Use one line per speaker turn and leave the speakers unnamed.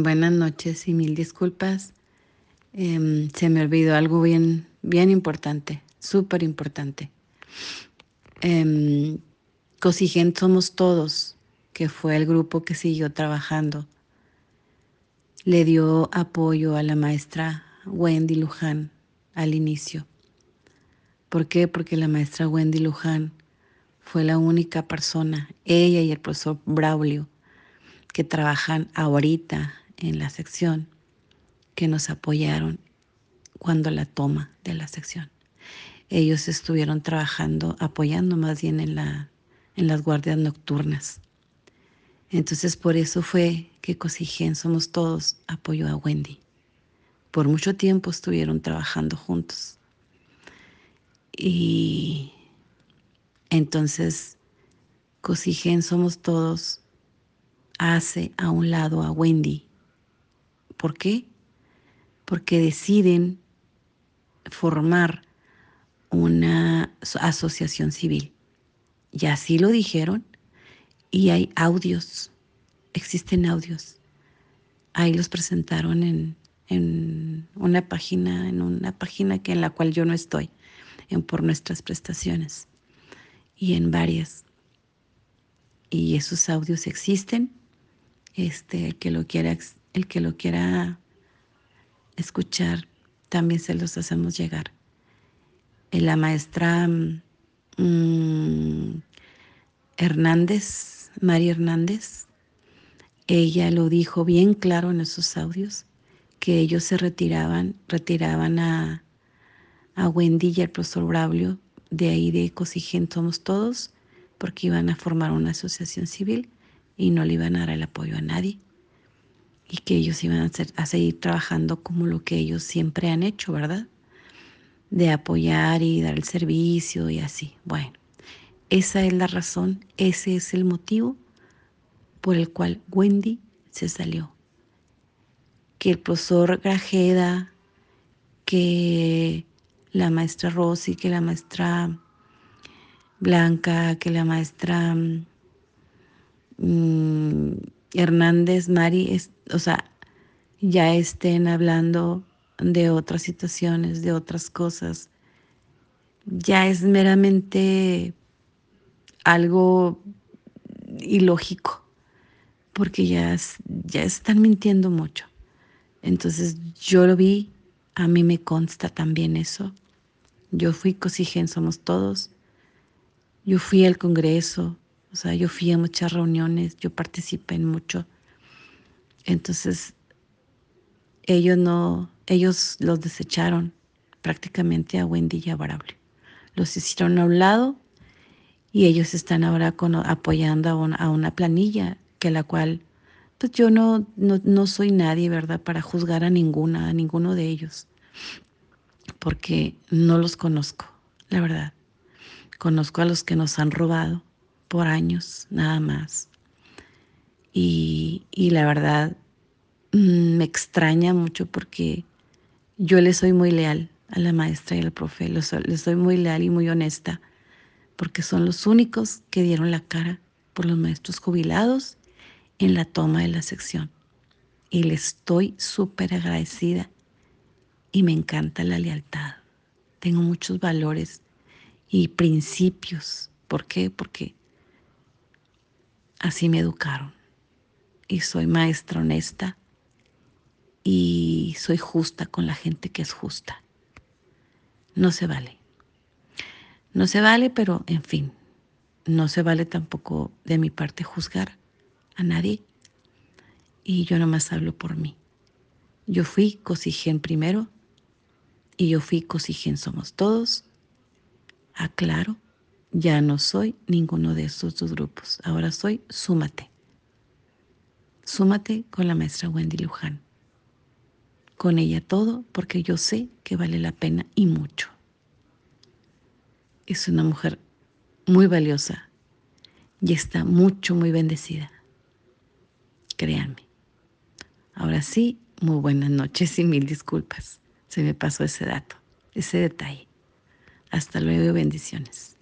Buenas noches y mil disculpas. Se me olvidó algo bien importante, súper importante. Em, Cosigen Somos Todos, que fue el grupo que siguió trabajando, le dio apoyo a la maestra Wendy Luján al inicio. ¿Por qué? Porque la maestra Wendy Luján fue la única persona, ella y el profesor Braulio, que trabajan ahorita en la sección, que nos apoyaron cuando la toma de la sección. Ellos estuvieron trabajando, apoyando más bien en las guardias nocturnas. Entonces por eso fue que Cosigen Somos Todos apoyó a Wendy. Por mucho tiempo estuvieron trabajando juntos. Y entonces Cosigen Somos Todos hace a un lado a Wendy. ¿Por qué? Porque deciden formar una asociación civil. Y así lo dijeron. Y hay audios, existen audios. Ahí los presentaron en una página que en la cual yo no estoy, en Por Nuestras Prestaciones, y en varias. Y esos audios existen. El que lo quiera escuchar, también se los hacemos llegar. La maestra Hernández, María Hernández, ella lo dijo bien claro en esos audios, que ellos se retiraban a Wendy y al profesor Braulio de ahí de Cosigen Somos Todos, porque iban a formar una asociación civil y no le iban a dar el apoyo a nadie, y que ellos iban a seguir trabajando como lo que ellos siempre han hecho, ¿verdad? De apoyar y dar el servicio y así. Bueno, esa es la razón, ese es el motivo por el cual Wendy se salió. Que el profesor Grajeda, que la maestra Rosy, que la maestra Blanca, que la maestra Hernández, Mari, o sea, ya estén hablando de otras situaciones, de otras cosas, ya es meramente algo ilógico, porque ya están mintiendo mucho. Entonces yo lo vi, a mí me consta también eso. Yo fui Cosigen Somos Todos, yo fui al Congreso, o sea, yo fui a muchas reuniones, yo participé en mucho. Entonces ellos los desecharon prácticamente a Wendy y a Braulio. Los hicieron a un lado y ellos están ahora apoyando a una planilla que la cual, pues yo no soy nadie, ¿verdad?, para juzgar a ninguno de ellos, porque no los conozco, la verdad. Conozco a los que nos han robado por años, nada más. Y la verdad me extraña mucho porque yo le soy muy leal a la maestra y al profe, les soy muy leal y muy honesta, porque son los únicos que dieron la cara por los maestros jubilados en la toma de la sección. Y les estoy súper agradecida y me encanta la lealtad. Tengo muchos valores y principios. ¿Por qué? Porque así me educaron. Y soy maestra honesta y soy justa con la gente que es justa. No se vale. No se vale, pero en fin, no se vale tampoco de mi parte juzgar a nadie. Y yo nomás hablo por mí. Yo fui Cosigen primero y yo fui Cosigen Somos Todos. Aclaro, ya no soy ninguno de estos dos grupos. Ahora soy Súmate. Súmate con la maestra Wendy Luján. Con ella todo, porque yo sé que vale la pena y mucho. Es una mujer muy valiosa y está muy bendecida. Créanme. Ahora sí, muy buenas noches y mil disculpas. Se me pasó ese dato, ese detalle. Hasta luego y bendiciones.